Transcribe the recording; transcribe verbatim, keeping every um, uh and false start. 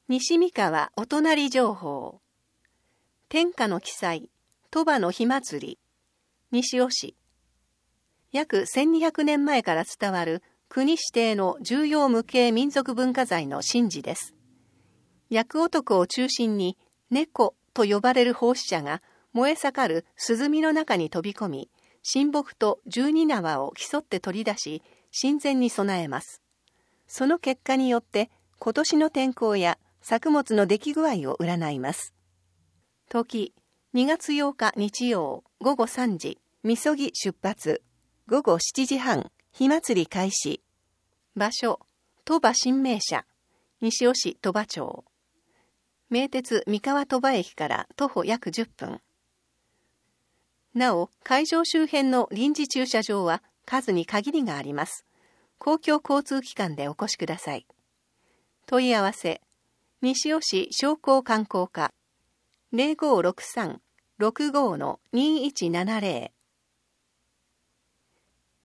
西三河お隣情報。天下の記載、鳥羽の火祭り。西尾市。約せんにひゃくねんまえから伝わる国指定の重要無形民族文化財の神事です。役男を中心に猫と呼ばれる奉仕者が燃え盛る鼓の中に飛び込み、神木と十二縄を競って取り出し、神前に備えます。その結果によって今年の天候や作物の出来具合を占います。時、にがつようか日曜ごごさんじ、みそぎ出発。ごごしちじはん、火祭り開始。場所、鳥羽神明社、西尾市鳥羽町。名鉄三河鳥羽駅から徒歩約じゅっぷん。なお、会場周辺の臨時駐車場は数に限りがあります。公共交通機関でお越しください。問い合わせ、西尾市商工観光課 ゼロごろくさん ろくごのにいちななゼロ